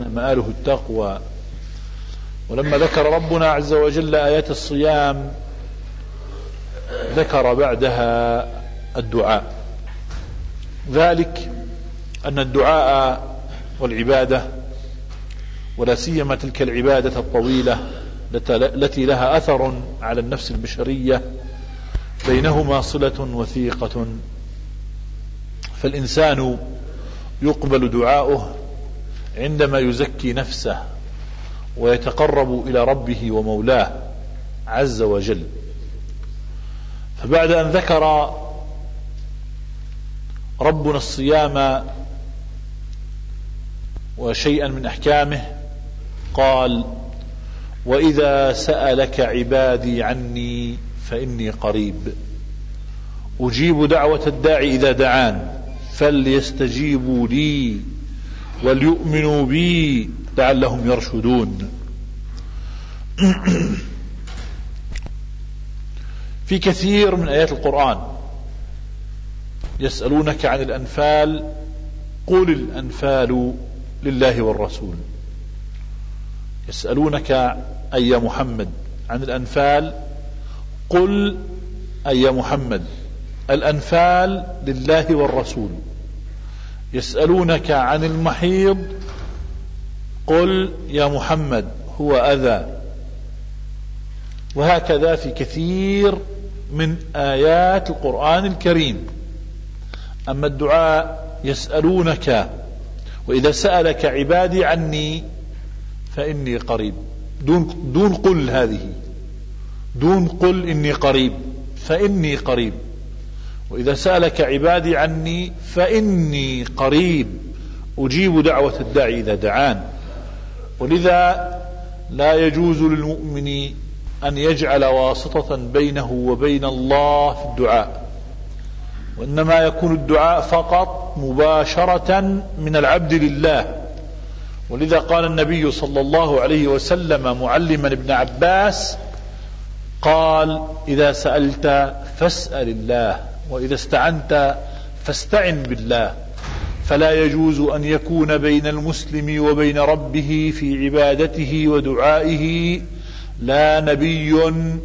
مآله التقوى. ولما ذكر ربنا عز وجل آيات الصيام ذكر بعدها الدعاء، ذلك أن الدعاء والعبادة، ولا سيما تلك العبادة الطويلة التي لها أثر على النفس البشرية، بينهما صلة وثيقة. فالإنسان يقبل دعاؤه عندما يزكي نفسه ويتقرب إلى ربه ومولاه عز وجل. فبعد أن ذكر ربنا الصيام وشيئا من أحكامه قال: وإذا سألك عبادي عني فإني قريب أجيب دعوة الداعي إذا دعان فليستجيبوا لي وليؤمنوا بي لعلهم يرشدون. في كثير من آيات القرآن يسألونك عن الأنفال قل الأنفال لله والرسول. يسألونك أي يا محمد عن الأنفال قل أي يا محمد الأنفال لله والرسول. يسألونك عن المحيض قل يا محمد هو أذى. وهكذا في كثير من آيات القرآن الكريم. أما الدعاء يسألونك وإذا سألك عبادي عني فإني قريب، دون قل، هذه دون قل إني قريب، فإني قريب. وإذا سألك عبادي عني فإني قريب أجيب دعوة الداعي إذا دعان. ولذا لا يجوز للمؤمن أن يجعل واسطة بينه وبين الله في الدعاء، وإنما يكون الدعاء فقط مباشرة من العبد لله. ولذا قال النبي صلى الله عليه وسلم معلما ابن عباس قال: إذا سألت فاسأل الله وإذا استعنت فاستعن بالله. فلا يجوز أن يكون بين المسلم وبين ربه في عبادته ودعائه لا نبي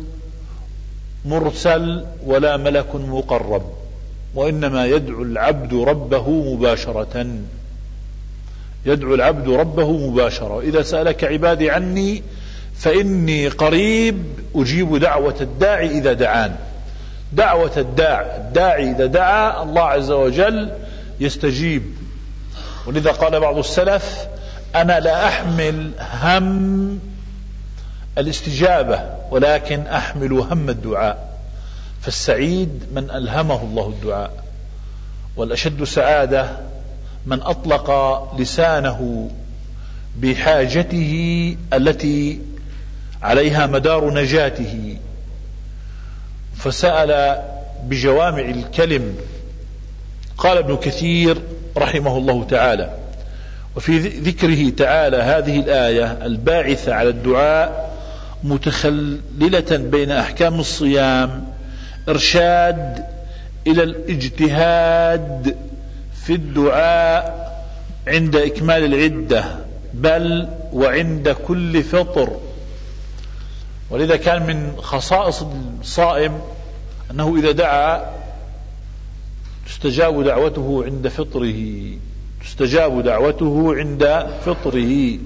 مرسل ولا ملك مقرب، وإنما يدعو العبد ربه مباشرة، يدعو العبد ربه مباشرة. إذا سألك عبادي عني فإني قريب أجيب دعوة الداعي إذا دعان. دعوة الداعي إذا دعا الله عز وجل يستجيب. ولذا قال بعض السلف: أنا لا أحمل هم الاستجابة ولكن أحمل هم الدعاء. فالسعيد من ألهمه الله الدعاء، والأشد سعادة من أطلق لسانه بحاجته التي عليها مدار نجاته فسأل بجوامع الكلم. قال ابن كثير رحمه الله تعالى: وفي ذكره تعالى هذه الآية الباعثة على الدعاء متخللة بين أحكام الصيام إرشاد إلى الاجتهاد في الدعاء عند إكمال العدة بل وعند كل فطر. ولذا كان من خصائص الصائم أنه إذا دعا تستجاب دعوته عند فطره، تستجاب دعوته عند فطره،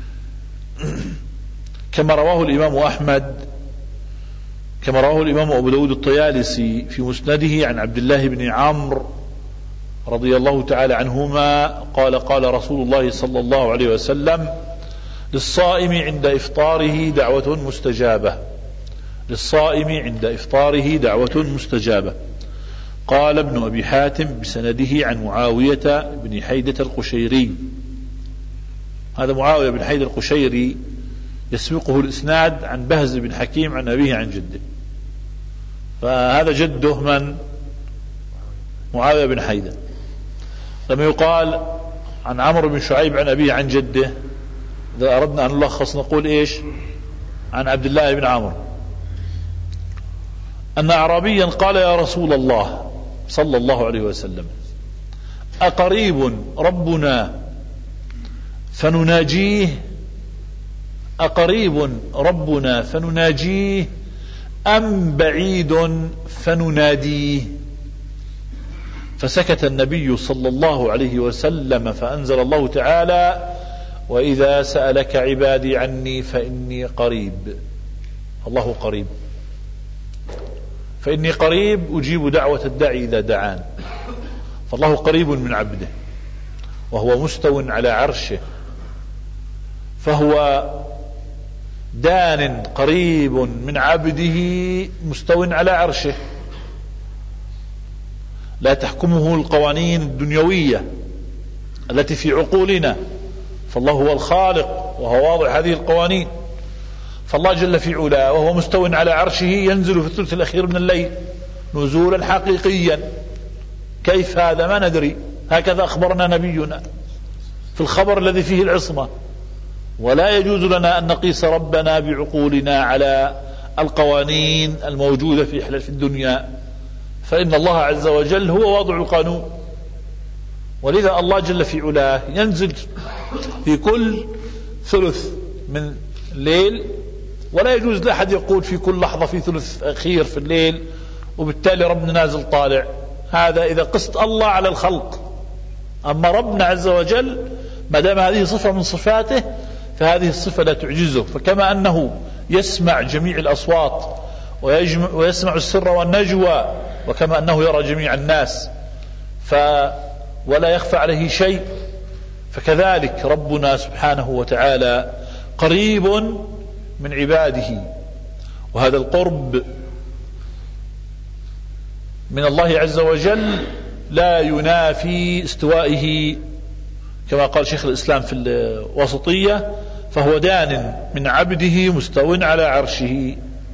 كما رواه الإمام أحمد، كما رواه الإمام أبو داود الطيالسي في مسنده عن عبد الله بن عمرو رضي الله تعالى عنهما قال: قال رسول الله صلى الله عليه وسلم: للصائم عند إفطاره دعوة مستجابة، للصائم عند إفطاره دعوة مستجابة. قال ابن أبي حاتم بسنده عن معاوية بن حيدة القشيري. هذا معاوية بن حيدة القشيري يسبقه الإسناد عن بهز بن حكيم عن أبيه عن جده، فهذا جده من؟ معاوية بن حيدة. لما يقال عن عمرو بن شعيب عن أبيه عن جده، إذا أردنا أن نلخص نقول إيش؟ عن عبد الله بن عمرو أن أعرابيا قال: يا رسول الله صلى الله عليه وسلم: أقريب ربنا فنناجيه أقريب ربنا فنناجيه أم بعيد فنناديه؟ فسكت النبي صلى الله عليه وسلم فأنزل الله تعالى: وإذا سألك عبادي عني فإني قريب. الله قريب، فإني قريب أجيب دعوة الداعي إذا دعان. فالله قريب من عبده، وهو مستو على عرشه، فهو دان قريب من عبده مستو على عرشه، لا تحكمه القوانين الدنيوية التي في عقولنا، فالله هو الخالق وهو واضع هذه القوانين. فالله جل في علاه وهو مستو على عرشه ينزل في الثلث الأخير من الليل نزولا حقيقيا. كيف هذا؟ ما ندري، هكذا أخبرنا نبينا في الخبر الذي فيه العصمة. ولا يجوز لنا أن نقيس ربنا بعقولنا على القوانين الموجودة في الدنيا، فإن الله عز وجل هو واضع القانون. ولذا الله جل في علاه ينزل في كل ثلث من الليل، ولا يجوز لأحد يقول في كل لحظة في ثلث أخير في الليل وبالتالي ربنا نازل طالع. هذا إذا قست الله على الخلق. أما ربنا عز وجل ما دام هذه صفة من صفاته فهذه الصفة لا تعجزه. فكما أنه يسمع جميع الأصوات ويسمع السر والنجوى، وكما أنه يرى جميع الناس ولا يخفى عليه شيء، فكذلك ربنا سبحانه وتعالى قريب من عباده. وهذا القرب من الله عز وجل لا ينافي استوائه، كما قال شيخ الإسلام في الوسطية: فهو دان من عبده مستو على عرشه.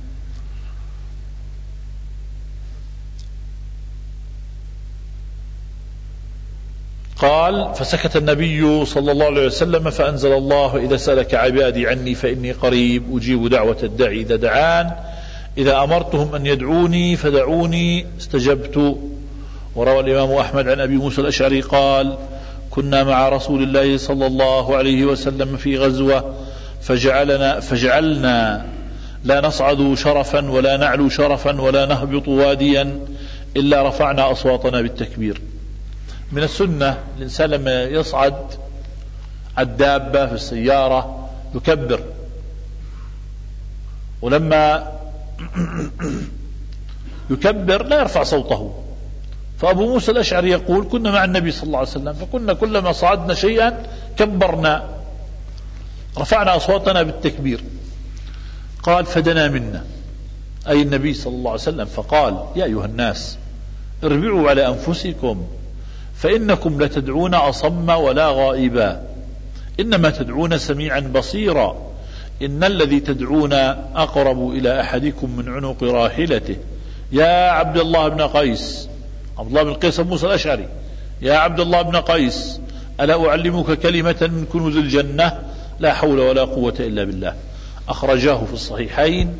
قال: فسكت النبي صلى الله عليه وسلم فأنزل الله: إذا سألك عبادي عني فإني قريب أجيب دعوة الداعي إذا دعان، إذا أمرتهم أن يدعوني فدعوني استجبت. وروى الإمام أحمد عن أبي موسى الأشعري قال: كنا مع رسول الله صلى الله عليه وسلم في غزوة فجعلنا لا نصعد شرفا ولا نعلو شرفا ولا نهبط واديا إلا رفعنا أصواتنا بالتكبير. من السنة الإنسان لما يصعد الدابة في السيارة يكبر، ولما يكبر لا يرفع صوته. فأبو موسى الأشعري يقول: كنا مع النبي صلى الله عليه وسلم فكنا كلما صعدنا شيئا كبرنا، رفعنا أصواتنا بالتكبير. قال: فدنا منا، أي النبي صلى الله عليه وسلم، فقال: يا أيها الناس اربعوا على أنفسكم فإنكم لتدعون أصم ولا غائبا، إنما تدعون سميعا بصيرا، إن الذي تدعون أقرب إلى أحدكم من عنق راحلته. يا عبد الله بن قيس، عبد الله بن قيس موسى الأشعري: يا عبد الله بن قيس، ألا أعلمك كلمة من كنوز الجنة؟ لا حول ولا قوة إلا بالله. أخرجاه في الصحيحين.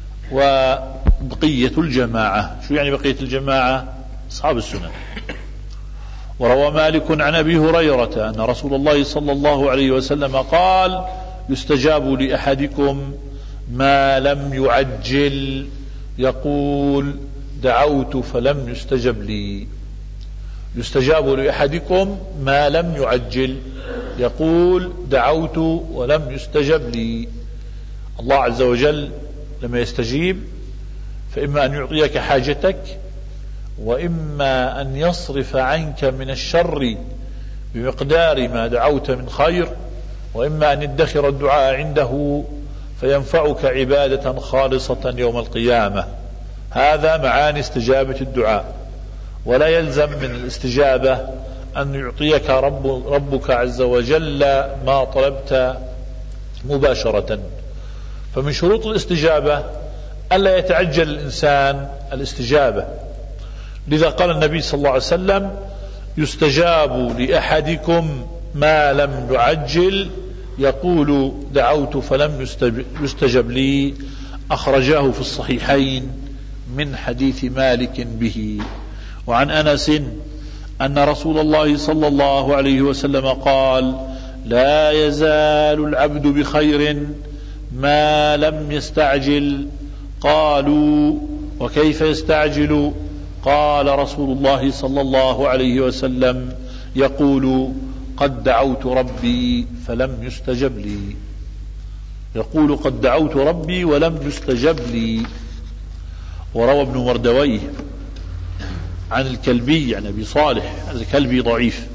وبقية الجماعة، شو يعني بقية الجماعة؟ أصحاب السنن. وروى مالك عن أبي هريرة أن رسول الله صلى الله عليه وسلم قال: يستجاب لأحدكم ما لم يعجل، يقول: دعوت فلم يستجب لي. يستجاب لأحدكم ما لم يعجل، يقول: دعوت ولم يستجب لي. الله عز وجل لما يستجيب فإما أن يعطيك حاجتك، وإما أن يصرف عنك من الشر بمقدار ما دعوت من خير، وإما أن يدخر الدعاء عنده فينفعك عبادة خالصة يوم القيامة. هذا معاني استجابة الدعاء. ولا يلزم من الاستجابة أن يعطيك ربك عز وجل ما طلبت مباشرة. فمن شروط الاستجابة ألا يتعجل الإنسان الاستجابة. لذا قال النبي صلى الله عليه وسلم: يستجاب لأحدكم ما لم يعجل، يقول: دعوت فلم يستجب لي. أخرجاه في الصحيحين من حديث مالك به. وعن أنس أن رسول الله صلى الله عليه وسلم قال: لا يزال العبد بخير ما لم يستعجل. قالوا وكيف يستعجل؟ قال رسول الله صلى الله عليه وسلم يقول قد دعوت ربي فلم يستجب لي. يقول قد دعوت ربي ولم يستجب لي. وروى ابن مردويه عن الكلبي عن أبي صالح، الكلبي ضعيف،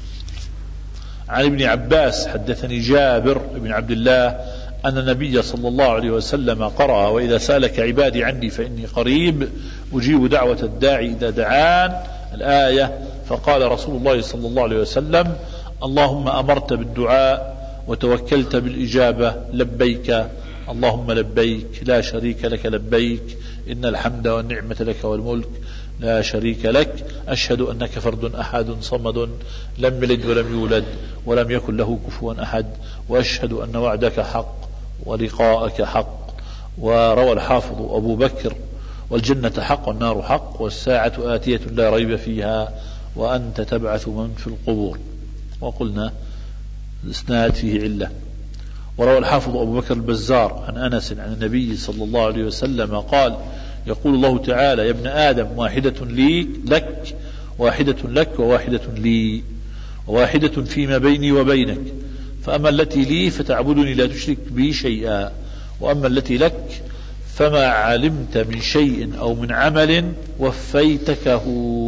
عن ابن عباس حدثني جابر بن عبد الله أن النبي صلى الله عليه وسلم قرأ وإذا سألك عبادي عني فإني قريب أجيب دعوة الداعي إذا دعان الآية. فقال رسول الله صلى الله عليه وسلم اللهم أمرت بالدعاء وتوكلت بالإجابة لبيك اللهم لبيك لا شريك لك لبيك إن الحمد والنعمة لك والملك لا شريك لك أشهد أنك فرد أحد صمد لم يلد ولم يولد ولم يكن له كفوا أحد وأشهد أن وعدك حق ولقاءك حق. وروى الحافظ أبو بكر والجنة حق والنار حق والساعة آتية لا ريب فيها وأنت تبعث من في القبور. وقلنا الإسناد فيه علة. وروى الحافظ أبو بكر البزار عن أنس عن النبي صلى الله عليه وسلم قال يقول الله تعالى يا ابن آدم واحدة لك واحدة لك وواحدة لي وواحدة فيما بيني وبينك فأما التي لي فتعبدني لا تشرك بي شيئا وأما التي لك فما علمت من شيء أو من عمل وفيتكه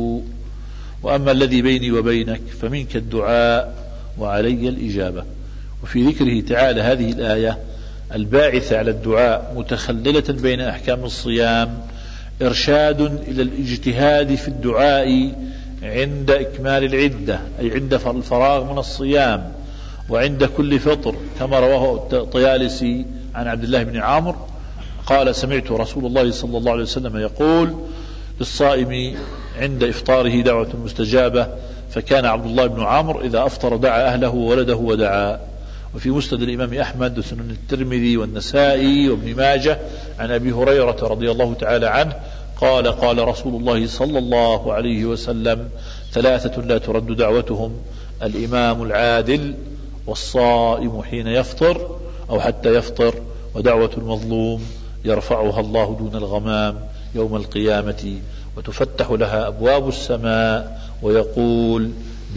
وأما الذي بيني وبينك فمنك الدعاء وعلي الإجابة. وفي ذكره تعالى هذه الآية الباعثة على الدعاء متخللة بين أحكام الصيام إرشاد إلى الاجتهاد في الدعاء عند إكمال العدة أي عند الفراغ من الصيام وعند كل فطر كما رواه الطيالسي عن عبد الله بن عامر قال سمعت رسول الله صلى الله عليه وسلم يقول للصائم عند إفطاره دعوة مستجابة فكان عبد الله بن عامر إذا أفطر دعا أهله وولده ودعا. وفي مسند الإمام أحمد وسنن الترمذي والنسائي وابن ماجه عن أبي هريرة رضي الله تعالى عنه قال قال رسول الله صلى الله عليه وسلم ثلاثة لا ترد دعوتهم الإمام العادل والصائم حين يفطر أو حتى يفطر ودعوة المظلوم يرفعها الله دون الغمام يوم القيامة وتفتح لها أبواب السماء ويقول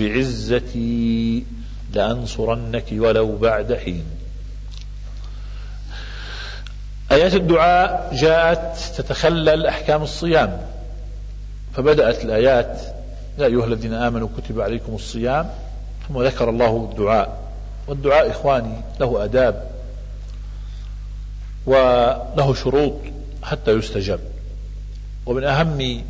بعزتي لأنصرنك ولو بعد حين. آيات الدعاء جاءت تتخلل أحكام الصيام فبدأت الآيات يا أيها الذين آمنوا كتب عليكم الصيام ثم ذكر الله الدعاء. والدعاء إخواني له آداب وله شروط حتى يستجاب. ومن أهم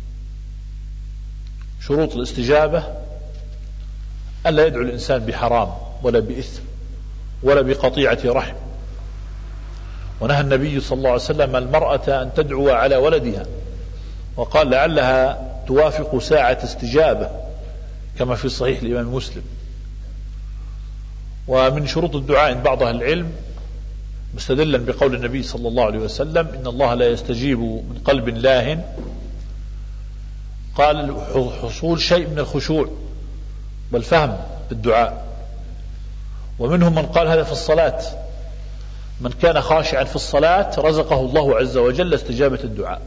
شروط الاستجابة ألا يدعو الإنسان بحرام ولا بإثم ولا بقطيعة رحم. ونهى النبي صلى الله عليه وسلم المرأة أن تدعو على ولدها وقال لعلها توافق ساعة استجابة كما في صحيح الإمام مسلم. ومن شروط الدعاء عند بعض أهل العلم مستدلا بقول النبي صلى الله عليه وسلم إن الله لا يستجيب من قلب لاهٍ قال حصول شيء من الخشوع والفهم بالدعاء. ومنهم من قال هذا في الصلاة من كان خاشعا في الصلاة رزقه الله عز وجل استجابة الدعاء.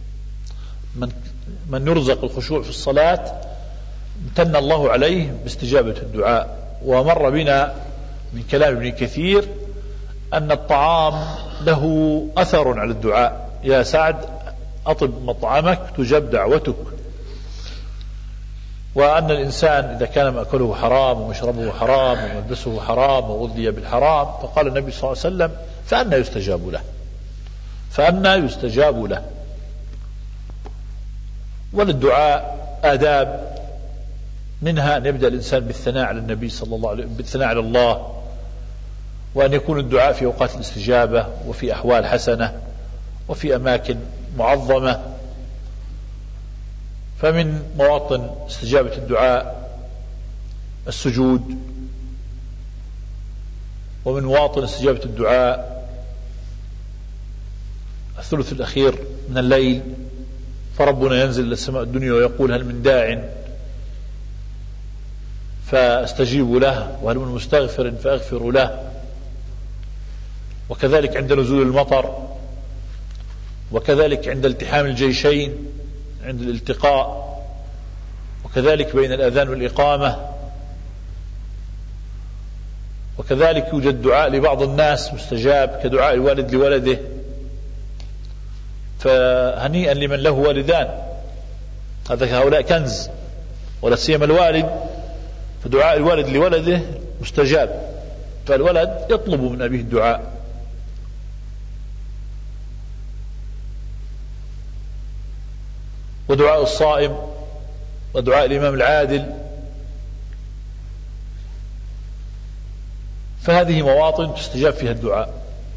من يرزق الخشوع في الصلاة امتن الله عليه باستجابة الدعاء. ومر بنا من كلام ابن كثير أن الطعام له أثر على الدعاء يا سعد أطب مطعمك تجب دعوتك. وأن الإنسان إذا كان مأكله حرام ومشربه حرام وملبسه حرام وغذي بالحرام فقال النبي صلى الله عليه وسلم فأنى يستجاب له فأنى يستجاب له. وللدعاء آداب منها أن يبدأ الإنسان بالثناء على النبي صلى الله عليه وسلم بالثناء على الله وأن يكون الدعاء في أوقات الاستجابة وفي أحوال حسنة وفي أماكن معظمة. فمن مواطن استجابة الدعاء السجود ومن مواطن استجابة الدعاء الثلث الأخير من الليل فربنا ينزل إلى السماء الدنيا ويقول هل من داع فاستجيبوا له، وهل من مستغفر فاغفروا له. وكذلك عند نزول المطر، وكذلك عند التحام الجيشين عند الالتقاء، وكذلك بين الأذان والإقامة، وكذلك يوجد دعاء لبعض الناس مستجاب كدعاء الوالد لولده، فهنيئا لمن له والدان، هؤلاء كنز، ولا سيما الوالد، فدعاء الوالد لولده مستجاب، فالولد يطلب من أبيه الدعاء. ودعاء الصائم، ودعاء الإمام العادل، فهذه مواطن تستجاب فيها الدعاء.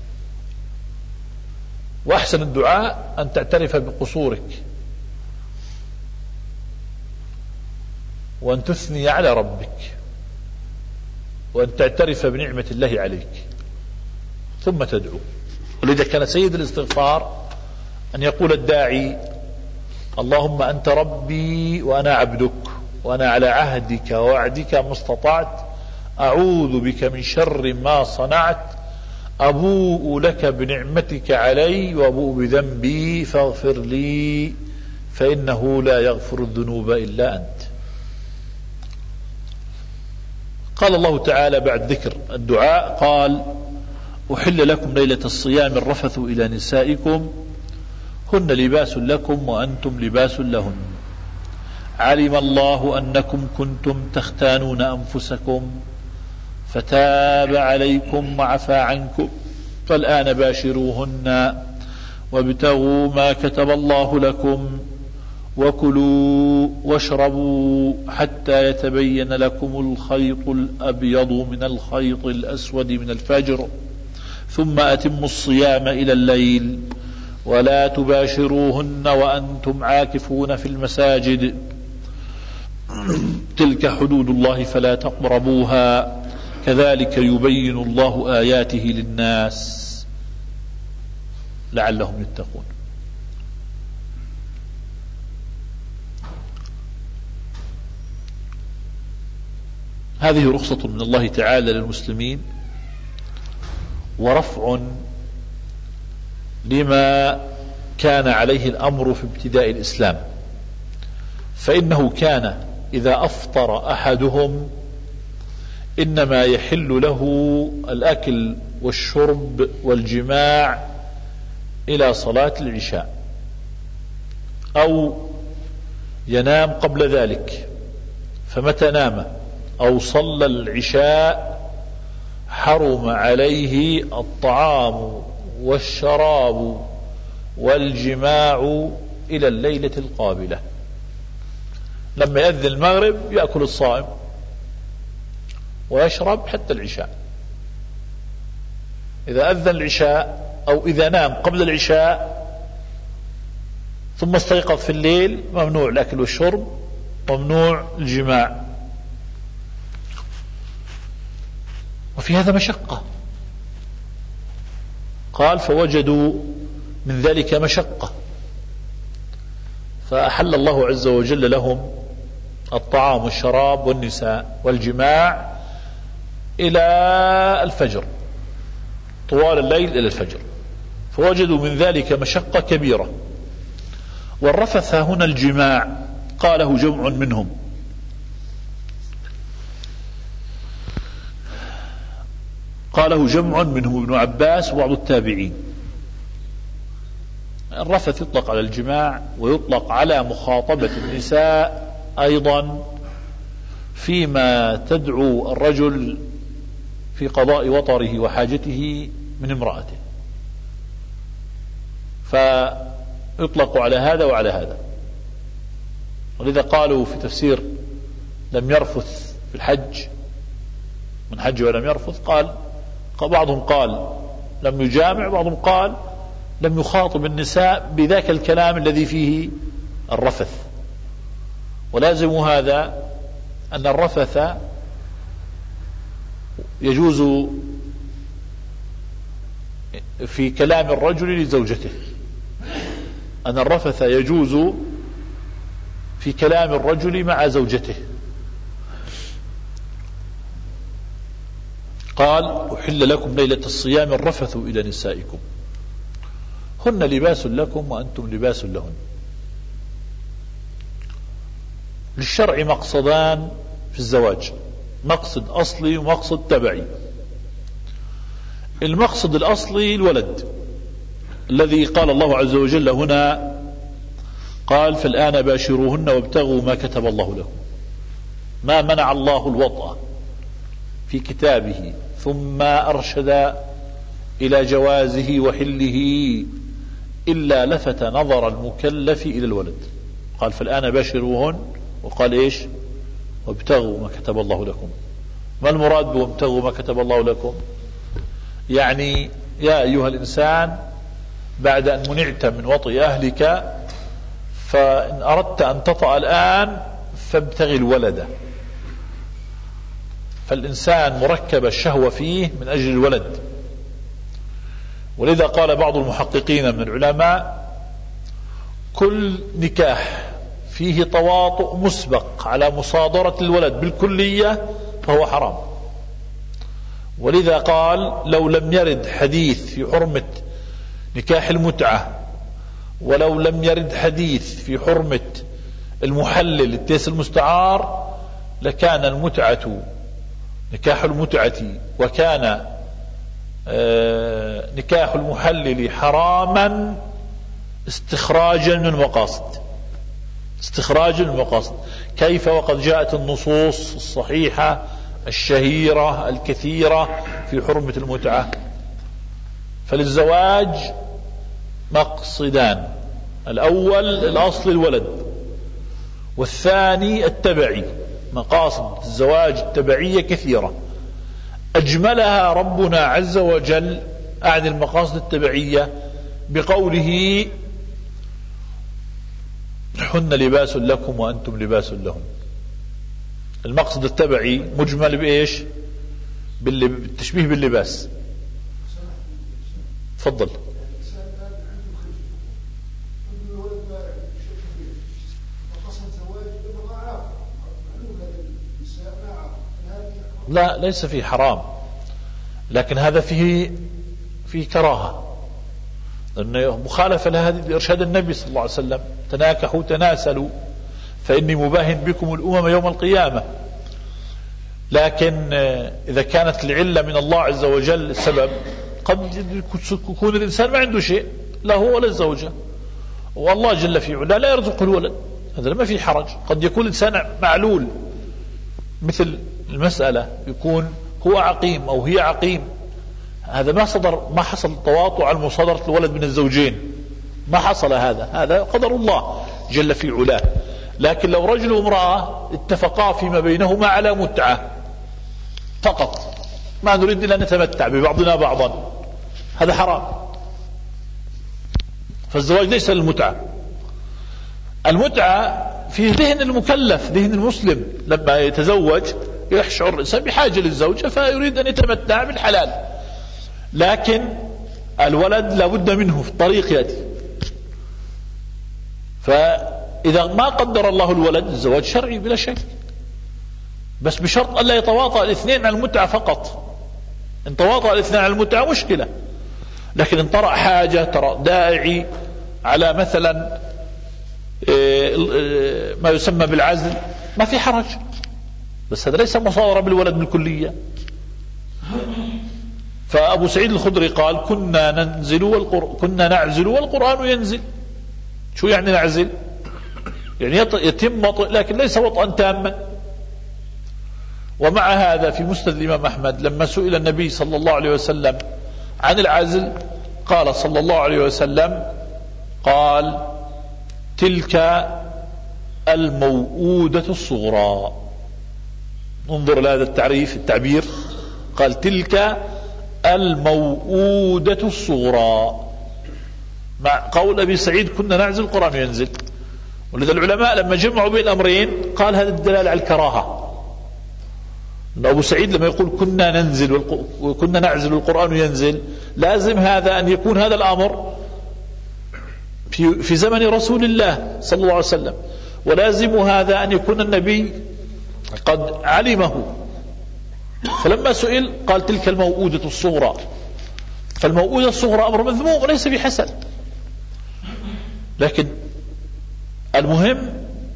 وأحسن الدعاء أن تعترف بقصورك، وأن تثني على ربك، وأن تعترف بنعمة الله عليك، ثم تدعو. ولذا كان سيد الاستغفار أن يقول الداعي: اللهم أنت ربي وأنا عبدك، وأنا على عهدك ووعدك ما استطعت، أعوذ بك من شر ما صنعت، أبوء لك بنعمتك علي وأبوء بذنبي فاغفر لي فإنه لا يغفر الذنوب إلا أنت. قال الله تعالى بعد ذكر الدعاء قال: أحل لكم ليلة الصيام الرفث إلى نسائكم هن لباس لكم وأنتم لباس لهن، علم الله أنكم كنتم تختانون أنفسكم فتاب عليكم وعفى عنكم، فالآن باشروهن وابتغوا ما كتب الله لكم، وكلوا واشربوا حتى يتبين لكم الخيط الأبيض من الخيط الأسود من الفجر، ثم أتموا الصيام إلى الليل، ولا تباشروهن وأنتم عاكفون في المساجد، تلك حدود الله فلا تقربوها، كذلك يبين الله آياته للناس لعلهم يتقون. هذه رخصة من الله تعالى للمسلمين، ورفع لما كان عليه الأمر في ابتداء الإسلام، فإنه كان إذا أفطر أحدهم إنما يحل له الأكل والشرب والجماع إلى صلاة العشاء، أو ينام قبل ذلك، فمتى نام أو صلى العشاء حرم عليه الطعام والشراب والجماع إلى الليلة القابلة. لما يأذن المغرب يأكل الصائم ويشرب حتى العشاء. إذا أذن العشاء أو إذا نام قبل العشاء ثم استيقظ في الليل ممنوع الأكل والشرب، ممنوع الجماع. وفي هذا مشقة، قال: فوجدوا من ذلك مشقة، فأحل الله عز وجل لهم الطعام والشراب والنساء والجماع إلى الفجر، طوال الليل إلى الفجر، فوجدوا من ذلك مشقة كبيرة. والرفث هنا الجماع، قاله جمع منهم، قاله جمع منهم ابن عباس وبعض التابعين. الرفث يطلق على الجماع، ويطلق على مخاطبة النساء أيضا فيما تدعو الرجل في قضاء وطره وحاجته من امرأته، فيطلق على هذا وعلى هذا. ولذا قالوا في تفسير لم يرفث في الحج، من حج ولم يرفث، قال بعضهم قال لم يجامع، بعضهم قال لم يخاطب النساء بذاك الكلام الذي فيه الرفث. ولازم هذا أن الرفث يجوز في كلام الرجل لزوجته، أن الرفث يجوز في كلام الرجل مع زوجته، قال أحل لكم ليلة الصيام الرفث إلى نسائكم هن لباس لكم وأنتم لباس لهن. للشرع مقصدان في الزواج، مقصد أصلي ومقصد تبعي. المقصد الأصلي الولد الذي قال الله عز وجل هنا، قال فالآن باشروهن وابتغوا ما كتب الله لكم. ما منع الله الوطأ في كتابه ثم أرشد إلى جوازه وحله إلا لفت نظر المكلف إلى الولد. قال فالآن باشروهن، وقال إيش؟ وابتغوا ما كتب الله لكم. ما المراد وابتغوا ما كتب الله لكم؟ يعني يا أيها الإنسان بعد أن منعت من وطئ أهلك فإن أردت أن تطأ الآن فابتغي الولد. فالإنسان مركب الشهوة فيه من أجل الولد. ولذا قال بعض المحققين من العلماء كل نكاح فيه تواطؤ مسبق على مصادرة الولد بالكلية فهو حرام. ولذا قال لو لم يرد حديث في حرمة نكاح المتعة، ولو لم يرد حديث في حرمة المحلل التيس المستعار، لكان المتعة نكاح المتعة وكان نكاح المحلل حراما استخراجا من المقاصد. استخراجا من المقاصد. كيف وقد جاءت النصوص الصحيحة الشهيرة الكثيرة في حرمة المتعة؟ فللزواج مقصدان، الأول الأصل الولد، والثاني التبعي. مقاصد الزواج التبعية كثيرة، أجملها ربنا عز وجل أعني المقاصد التبعية بقوله هن لباس لكم وأنتم لباس لهم. المقصد التبعي مجمل بإيش؟ بالتشبيه باللباس. تفضل. لا، ليس فيه حرام، لكن هذا فيه كراهة، لأنه مخالفة لإرشاد النبي صلى الله عليه وسلم تناكحوا تناسلوا فإني مباهن بكم الأمم يوم القيامة. لكن إذا كانت العلة من الله عز وجل السبب، قد يكون الإنسان ما عنده شيء لا هو ولا الزوجة، والله جل في علا لا يرزق الولد، هذا ما في حرج. قد يكون الإنسان معلول، مثل المسألة يكون هو عقيم أو هي عقيم، هذا ما حصل تواطؤ على مصادرة الولد من الزوجين، ما حصل هذا قدر الله جل في علاه. لكن لو رجل وامرأة اتفقا فيما بينهما على متعة فقط، ما نريد إلا نتمتع ببعضنا بعضا، هذا حرام. فالزواج ليس للمتعة. المتعة في ذهن المكلف، ذهن المسلم، لما يتزوج يشعر الإنسان بحاجة للزوجة فيريد أن يتمتع بالحلال. لكن الولد لابد منه في الطريق يأتي. فإذا ما قدر الله الولد، الزواج شرعي بلا شك، بس بشرط ألا يتواطأ الاثنين على المتعة فقط. إن تواطأ الاثنين على المتعة مشكلة، لكن إن طرأ حاجة، طرأ داعي على مثلا ما يسمى بالعزل، ما في حرج، بس هذا ليس مصادرة بالولد بالكلية. فأبو سعيد الخدري قال كنا نعزل والقرآن ينزل. شو يعني نعزل؟ يعني يتم وطئ لكن ليس وطئا تاما. ومع هذا في مسند الإمام أحمد لما سئل النبي صلى الله عليه وسلم عن العزل قال صلى الله عليه وسلم، قال تلك الموؤودة الصغرى. انظر لهذا التعبير، قال تلك الموؤودة الصغرى، مع قول أبي سعيد كنا نعزل القرآن ينزل. ولذا العلماء لما جمعوا بين الأمرين قال هذا الدلالة على الكراهة. أبو سعيد لما يقول كنا ننزل وكنا نعزل القرآن ينزل، لازم هذا أن يكون هذا الأمر في زمن رسول الله صلى الله عليه وسلم، ولازم هذا أن يكون النبي قد علمه فلما سئل قال تلك الموؤودة الصغرى. فالموؤودة الصغرى أمر مذموم وليس بحسن، لكن المهم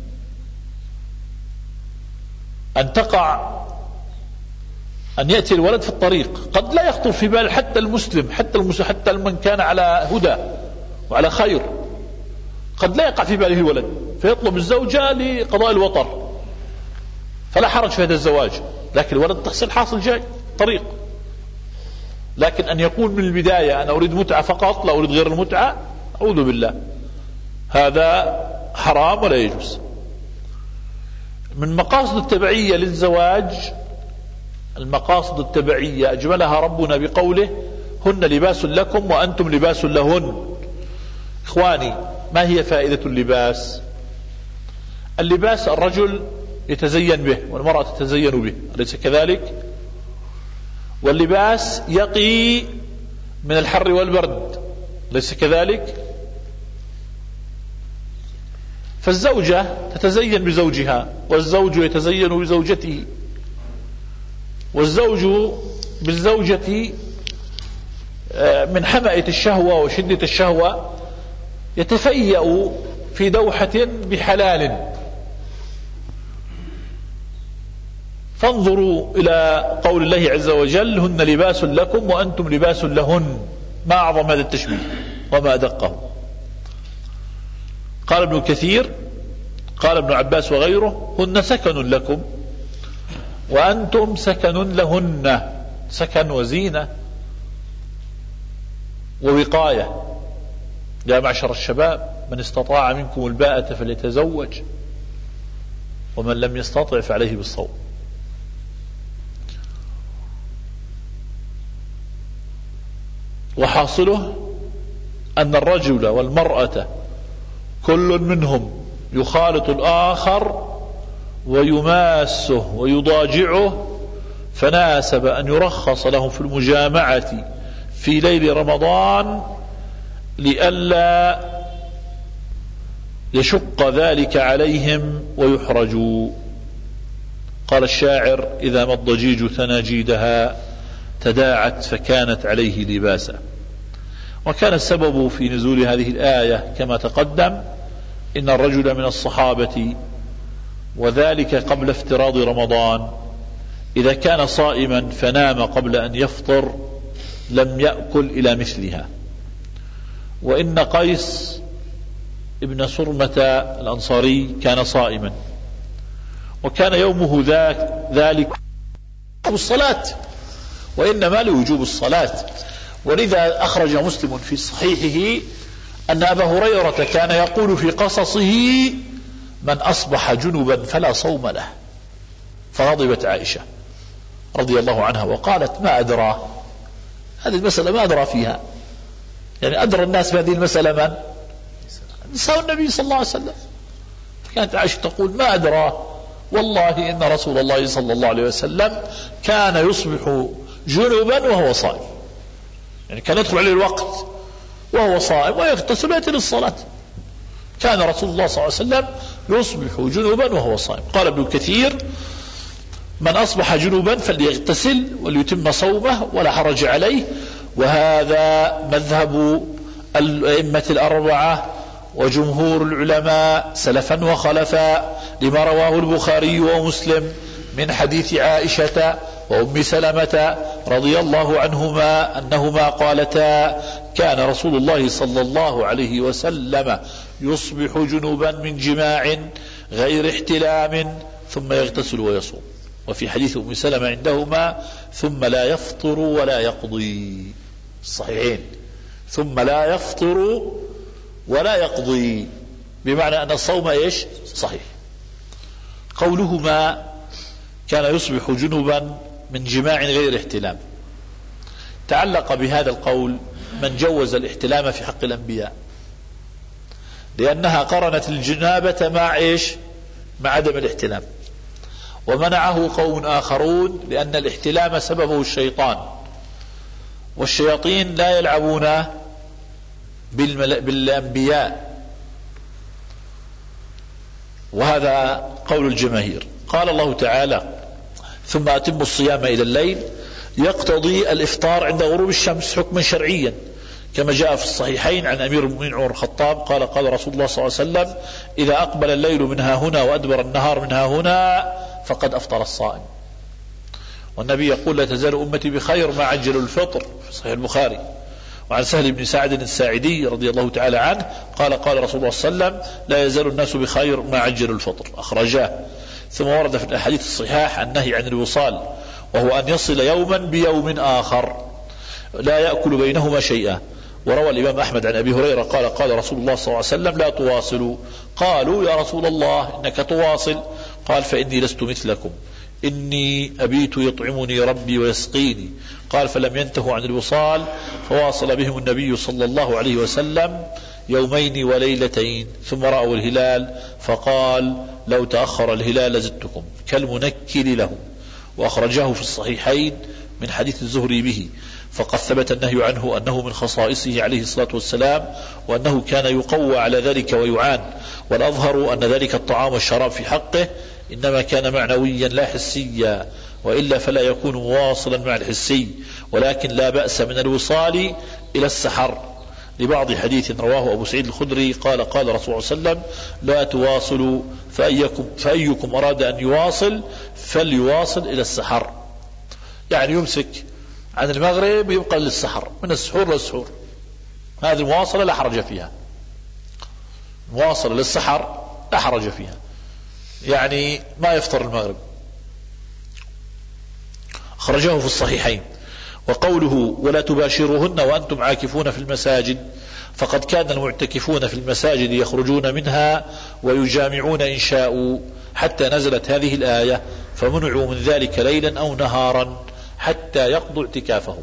أن تقع، أن يأتي الولد في الطريق، قد لا يخطر في بال حتى المسلم، حتى من كان على هدى وعلى خير، قد لا يقع في باله الولد، فيطلب الزوجة لقضاء الوطر، فلا حرج في هذا الزواج، لكن الولد تحصيل حاصل جاي طريق. لكن أن يقول من البداية أنا أريد متعة فقط لا أريد غير المتعة، أعوذ بالله، هذا حرام ولا يجوز. من مقاصد التبعية للزواج، المقاصد التبعية أجملها ربنا بقوله هن لباس لكم وأنتم لباس لهن. إخواني، ما هي فائدة اللباس؟ اللباس الرجل يتزين به والمرأة تتزين به، أليس كذلك؟ واللباس يقي من الحر والبرد، أليس كذلك؟ فالزوجة تتزين بزوجها، والزوج يتزين بزوجته، والزوج بالزوجة من حمأة الشهوة وشدة الشهوة يتفيأ في دوحة بحلال. فانظروا إلى قول الله عز وجل هن لباس لكم وأنتم لباس لهن، ما أعظم هذا التشبيه وما أدقه. قال ابن كثير، قال ابن عباس وغيره هن سكن لكم وأنتم سكن لهن، سكن وزينة ووقاية. يا معشر الشباب من استطاع منكم الباءة فليتزوج ومن لم يستطع فعليه بالصوم. وحاصله أن الرجل والمرأة كل منهم يخالط الآخر ويماسه ويضاجعه، فناسب أن يرخص لهم في المجامعة في ليل رمضان لئلا يشق ذلك عليهم ويحرجوا. قال الشاعر إذا ما الضجيج ثناجيدها تداعت فكانت عليه لباسا. وكان السبب في نزول هذه الآية كما تقدم إن الرجل من الصحابة وذلك قبل افتراض رمضان إذا كان صائما فنام قبل أن يفطر لم يأكل إلى مثلها. وإن قيس ابن صرمة الأنصاري كان صائما وكان يومه ذلك الصلاة، وإنما لوجوب الصلاة. ولذا أخرج مسلم في صحيحه أن أبا هريرة كان يقول في قصصه من أصبح جنبا فلا صوم له. فغضبت عائشة رضي الله عنها وقالت ما أدرى هذه المسألة، ما أدرى فيها، يعني أدرى الناس بهذه المسألة من؟ نساء النبي صلى الله عليه وسلم. فكانت عائشة تقول ما أدرى والله إن رسول الله صلى الله عليه وسلم كان يصبح جنبا وهو صائم، يعني كان يدخل عليه الوقت وهو صائم ويغتسل ويأتي للصلاة. كان رسول الله صلى الله عليه وسلم يصبح جنبا وهو صائم. قال ابن كثير من أصبح جنبا فليغتسل وليتم صومه ولا حرج عليه. وهذا مذهب الأئمة الأربعة وجمهور العلماء سلفا وخلفا، لما رواه البخاري ومسلم من حديث عائشة وأم سلمة رضي الله عنهما أنهما قالتا كان رسول الله صلى الله عليه وسلم يصبح جنوبا من جماع غير احتلام ثم يغتسل ويصوم. وفي حديث أم سلمة عندهما ثم لا يفطر ولا يقضي، الصحيحين، ثم لا يفطر ولا يقضي، بمعنى أن الصوم إيش؟ صحيح. قولهما كان يصبح جنوبا من جماع غير احتلام تعلق بهذا القول من جوز الاحتلام في حق الأنبياء، لأنها قرنت الجنابة مع إيش؟ مع عدم الاحتلام. ومنعه قوم آخرون لأن الاحتلام سببه الشيطان، والشياطين لا يلعبون بالأنبياء، وهذا قول الجماهير. قال الله تعالى ثم أتم الصيام إلى الليل يقتضي الإفطار عند غروب الشمس حكما شرعيا، كما جاء في الصحيحين عن أمير المؤمنين عمر الخطاب قال قال رسول الله صلى الله عليه وسلم: إذا أقبل الليل منها هنا وأدبر النهار منها هنا فقد أفطر الصائم. والنبي يقول: لا تزال أمتي بخير ما عجلوا الفطر، في صحيح البخاري. وعن سهل بن سعد الساعدي رضي الله تعالى عنه قال قال رسول الله صلى الله عليه وسلم: لا يزال الناس بخير ما عجلوا الفطر، أخرجاه. ثم ورد في الأحاديث الصحاح النهي عن الوصال، وهو أن يصل يوما بيوم آخر لا يأكل بينهما شيئا. وروى الإمام أحمد عن أبي هريرة قال قال رسول الله صلى الله عليه وسلم: لا تواصلوا. قالوا: يا رسول الله إنك تواصل. قال: فإني لست مثلكم، إني أبيت يطعمني ربي ويسقيني. قال: فلم ينتهوا عن الوصال، فواصل بهم النبي صلى الله عليه وسلم يومين وليلتين، ثم رأوا الهلال فقال: لو تأخر الهلال لزدتكم، كالمنكل له. وأخرجاه في الصحيحين من حديث الزهري به. فقد ثبت النهي عنه أنه من خصائصه عليه الصلاة والسلام، وأنه كان يقوى على ذلك ويعان. والأظهر أن ذلك الطعام والشراب في حقه إنما كان معنويا لا حسيا، وإلا فلا يكون مواصلا مع الحسي. ولكن لا بأس من الوصال إلى السحر، لبعض حديث رواه أبو سعيد الخدري قال قال رسول الله صلى الله عليه وسلم: لا تواصلوا، فأيكم أراد أن يواصل فليواصل إلى السحر، يعني يمسك عن المغرب يبقى للسحر، من السحور للسحور. هذه المواصلة لا حرج فيها، مواصلة للسحر لا حرج فيها، يعني ما يفطر المغرب. أخرجه في الصحيحين. وقوله: ولا تباشروهن وأنتم عاكفون في المساجد، فقد كان المعتكفون في المساجد يخرجون منها ويجامعون إن شاءوا، حتى نزلت هذه الآية: فمنعوا من ذلك ليلا أو نهارا حتى يقضوا اعتكافهم.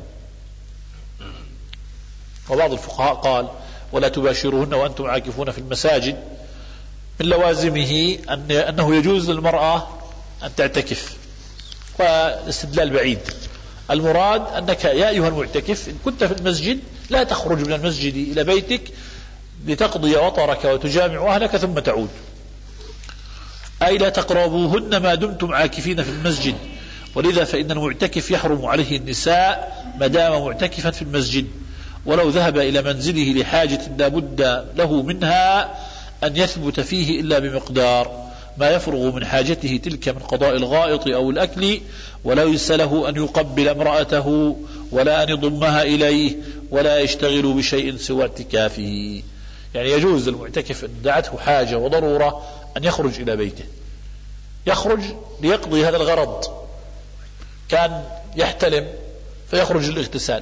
وبعض الفقهاء قال: ولا تباشروهن وأنتم عاكفون في المساجد، من لوازمه أنه يجوز للمرأة أن تعتكف، والاستدلال بعيد. المراد أنك يا أيها المعتكف إن كنت في المسجد لا تخرج من المسجد إلى بيتك لتقضي وطرك وتجامع أهلك ثم تعود، أي لا تقربوهن ما دمتم عاكفين في المسجد. ولذا فإن المعتكف يحرم عليه النساء ما دام معتكفا في المسجد، ولو ذهب إلى منزله لحاجة لا بد له منها أن يثبت فيه إلا بمقدار ما يفرغ من حاجته تلك من قضاء الغائط أو الأكل، ولا ليس له أن يقبل امرأته ولا أن يضمها إليه ولا يشتغل بشيء سوى اعتكافه. يعني يجوز للمعتكف أن دعته حاجة وضرورة أن يخرج إلى بيته، يخرج ليقضي هذا الغرض، كان يحتلم فيخرج للاغتسال،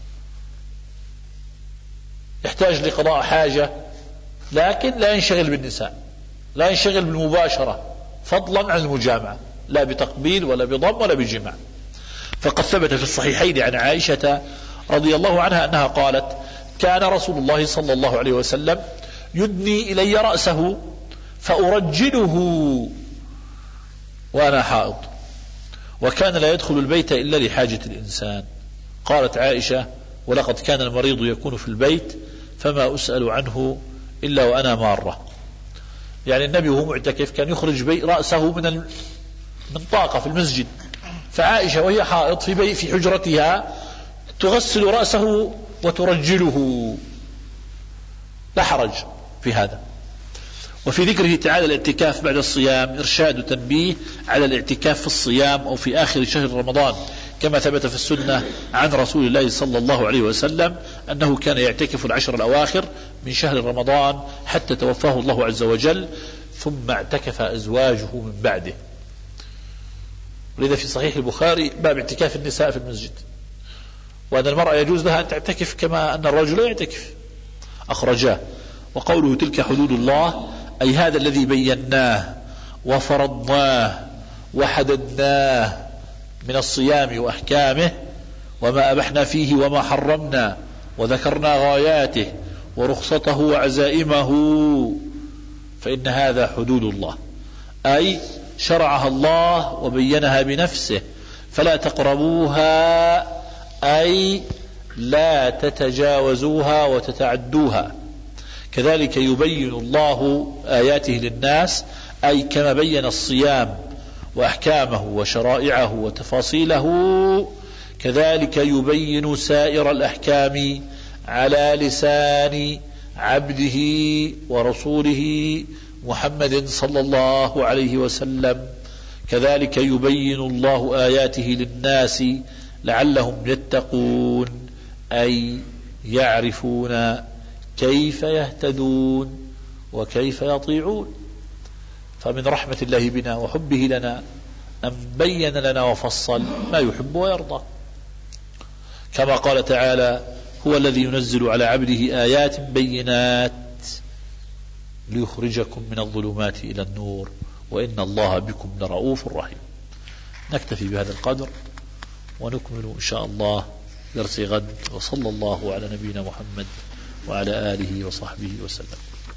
يحتاج لقضاء حاجة، لكن لا ينشغل بالنساء، لا ينشغل بالمباشرة فضلا عن المجامعة، لا بتقبيل ولا بضم ولا بجماع. فقد ثبت في الصحيحين عن عائشة رضي الله عنها أنها قالت: كان رسول الله صلى الله عليه وسلم يدني إلي رأسه فأرجله وأنا حائض، وكان لا يدخل البيت إلا لحاجة الإنسان. قالت عائشة: ولقد كان المريض يكون في البيت فما أسأل عنه إلا وأنا مارة. يعني النبي وهو معتكف كان يخرج رأسه من طاقة في المسجد، فعائشة وهي حائض في حجرتها تغسل رأسه وترجله، لا حرج في هذا. وفي ذكره تعالى الاعتكاف بعد الصيام إرشاد وتنبيه على الاعتكاف في الصيام أو في آخر شهر رمضان، كما ثبت في السنة عن رسول الله صلى الله عليه وسلم أنه كان يعتكف العشر الأواخر من شهر رمضان حتى توفاه الله عز وجل، ثم اعتكف أزواجه من بعده. ولذا في صحيح البخاري باب اعتكاف النساء في المسجد، وأن المرأة يجوز لها أن تعتكف كما أن الرجل يعتكف، أخرجاه. وقوله: تلك حدود الله، أي هذا الذي بيناه وفرضناه وحددناه من الصيام وأحكامه، وما أبحنا فيه وما حرمنا، وذكرنا غاياته ورخصته وعزائمه، فإن هذا حدود الله، أي شرعها الله وبينها بنفسه، فلا تقربوها، أي لا تتجاوزوها وتتعدوها. كذلك يبين الله آياته للناس، أي كما بين الصيام وأحكامه وشرائعه وتفاصيله، كذلك يبين سائر الأحكام على لسان عبده ورسوله محمد صلى الله عليه وسلم. كذلك يبين الله آياته للناس لعلهم يتقون، أي يعرفون كيف يهتدون وكيف يطيعون. فمن رحمة الله بنا وحبه لنا أن بين لنا وفصل ما يحب ويرضى، كما قال تعالى: هو الذي ينزل على عبده آيات بينات ليخرجكم من الظلمات إلى النور وإن الله بكم لرؤوف رحيم. نكتفي بهذا القدر ونكمل إن شاء الله درس غد، وصلى الله على نبينا محمد وعلى آله وصحبه وسلم.